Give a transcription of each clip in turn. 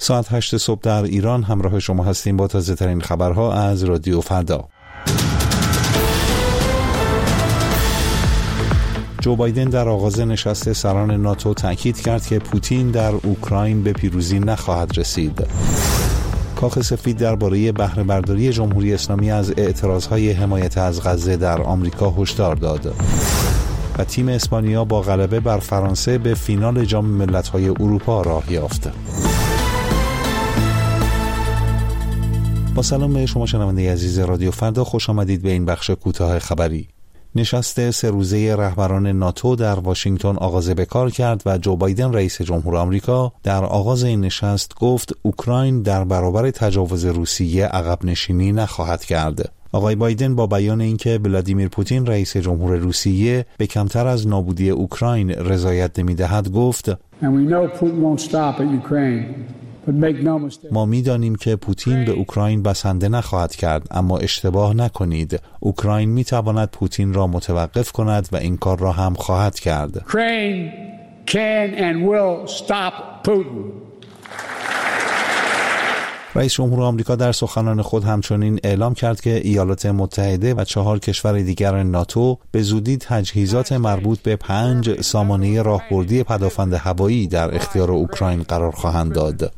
ساعت 8 صبح در ایران همراه شما هستیم با تازه ترین خبرها از رادیو فردا. جو بایدن در آغاز نشست سران ناتو تاکید کرد که پوتین در اوکراین به پیروزی نخواهد رسید. کاخ سفید درباره بهره برداری جمهوری اسلامی از اعتراضهای حمایت از غزه در آمریکا هشدار داد. و تیم اسپانیا با غلبه بر فرانسه به فینال جام ملت‌های اروپا راه یافت. با سلام به شما شنونده عزیز رادیو فردا، خوش آمدید به این بخش کوتاه خبری. نشست 3 روزه رهبران ناتو در واشنگتن آغاز به کار کرد و جو بایدن رئیس جمهور آمریکا در آغاز این نشست گفت اوکراین در برابر تجاوز روسیه عقب نشینی نخواهد کرد. آقای بایدن با بیان اینکه ولادیمیر پوتین رئیس جمهور روسیه به کمتر از نابودی اوکراین رضایت نمی‌دهد گفت ما می‌دانیم که پوتین به اوکراین بسنده نخواهد کرد، اما اشتباه نکنید. اوکراین می‌تواند پوتین را متوقف کند و این کار را هم خواهد کرد. Ukraine can and will stop Putin. رئیس جمهور آمریکا در سخنان خود همچنین اعلام کرد که ایالات متحده و 4 کشور دیگر ناتو به زودی تجهیزات مربوط به 5 سامانه راهبردی پدافند هوایی در اختیار اوکراین قرار خواهند داد.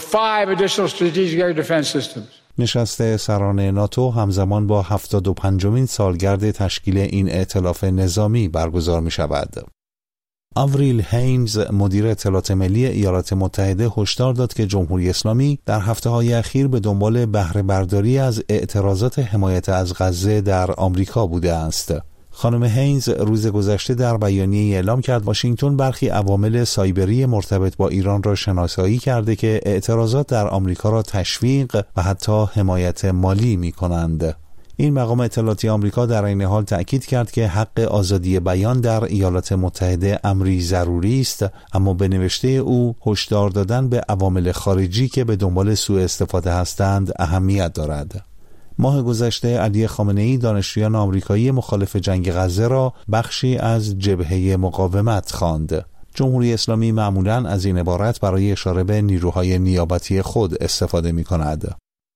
نشست سران ناتو همزمان با 75مین سالگرد تشکیل این ائتلاف نظامی برگزار می شود. آوریل هینز مدیر اطلاعات ملی ایالات متحده هشدار داد که جمهوری اسلامی در هفته‌های اخیر به دنبال بهره برداری از اعتراضات حمایت از غزه در آمریکا بوده است. خانم هینز روز گذشته در بیانیه‌ای اعلام کرد واشنگتن برخی عوامل سایبری مرتبط با ایران را شناسایی کرده که اعتراضات در آمریکا را تشویق و حتی حمایت مالی می‌کنند. این مقام اطلاعاتی آمریکا در این حال تأکید کرد که حق آزادی بیان در ایالات متحده امری ضروری است، اما به نوشته او هشدار دادن به عوامل خارجی که به دنبال سوء استفاده هستند اهمیت دارد. ماه گذشته علی خامنه‌ای دانشجویان آمریکایی مخالف جنگ غزه را بخشی از جبهه مقاومت خواند. جمهوری اسلامی معمولاً از این عبارت برای اشاره به نیروهای نیابتی خود استفاده می‌کند.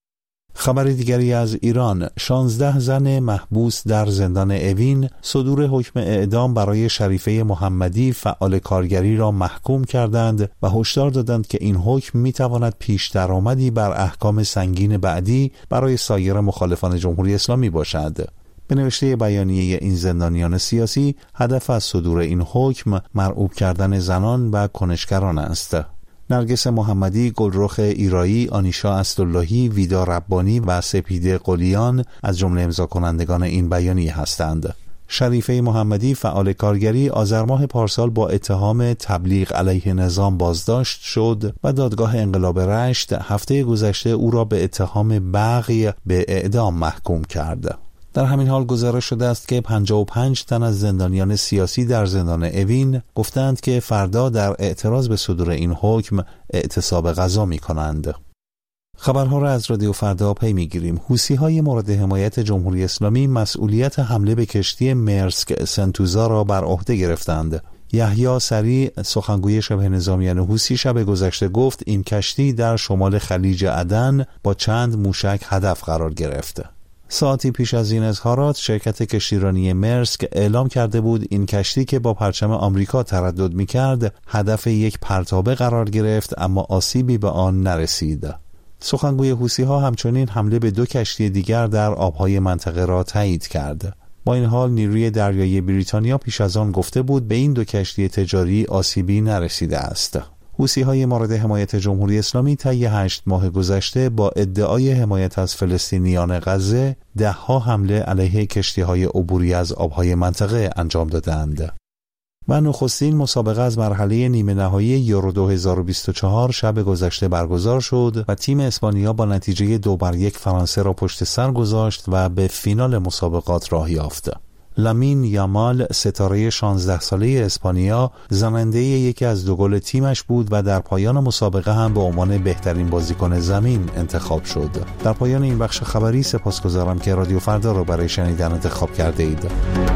خبر دیگری از ایران، 16 زن محبوس در زندان اوین صدور حکم اعدام برای شریفه محمدی فعال کارگری را محکوم کردند و هشدار دادند که این حکم میتواند پیش درآمدی بر احکام سنگین بعدی برای سایر مخالفان جمهوری اسلامی باشد. به نوشته بیانیه این زندانیان سیاسی، هدف از صدور این حکم مرعوب کردن زنان و کنشگران است. نرگس محمدی، گلرخ ایرایی، آنیشا اسداللهی، ویدا ربانی و سپیده قلیان از جمله امضا کنندگان این بیانیه هستند. شریفه محمدی فعال کارگری آذر ماه پارسال با اتهام تبلیغ علیه نظام بازداشت شد و دادگاه انقلاب رشت هفته گذشته او را به اتهام بغی به اعدام محکوم کرد. در همین حال گزارش شده است که 55 تن از زندانیان سیاسی در زندان اوین گفتند که فردا در اعتراض به صدور این حکم اعتصاب غذا می کنند. خبرها را از رادیو فردا پی می گیریم. حوثی‌های مورد حمایت جمهوری اسلامی مسئولیت حمله به کشتی مرسک سنتوزا را بر عهده گرفتند. یحیی سریع، سخنگوی شبه نظامیان حوثی، شب گذشته گفت این کشتی در شمال خلیج عدن با چند موشک هدف قرار گرفت. ساعتی پیش از این اظهارات شرکت کشتیرانی مرسک اعلام کرده بود این کشتی که با پرچم آمریکا تردد می‌کرد هدف یک پرتابه قرار گرفت، اما آسیبی به آن نرسید. سخنگوی حوثی‌ها همچنین حمله به 2 کشتی دیگر در آبهای منطقه را تایید کرد. با این حال نیروی دریایی بریتانیا پیش از آن گفته بود به این 2 کشتی تجاری آسیبی نرسیده است. حوثی‌های مورد حمایت جمهوری اسلامی طی 8 ماه گذشته با ادعای حمایت از فلسطینیان غزه 10 حمله علیه کشتی‌های عبوری از آبهای منطقه انجام دادند. و نخستین مسابقه از مرحله نیمه نهایی یورو 2024 شب گذشته برگزار شد و تیم اسپانیا با نتیجه 2-1 فرانسه را پشت سر گذاشت و به فینال مسابقات راه یافت. لامین یامال، ستاره 16 ساله اسپانیا، زننده یکی از 2 گل تیمش بود و در پایان مسابقه هم به عنوان بهترین بازیکن زمین انتخاب شد. در پایان این بخش خبری سپاسگزارم که رادیو فردا را برای شنیدن انتخاب کرده اید.